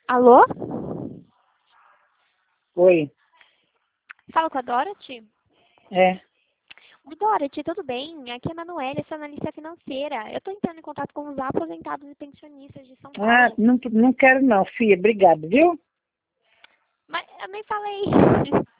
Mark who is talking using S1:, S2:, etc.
S1: Alô?
S2: Oi,
S1: Fala com a Dorothy?
S2: é.
S1: Oi, Dorothy, tudo bem? Aqui é a Manoela, sua analista financeira. Eu estou entrando em contato com os aposentados e pensionistas de São
S2: Ah,
S1: Paulo.
S2: não quero não, filha, obrigado, viu?
S1: Mas eu nem falei.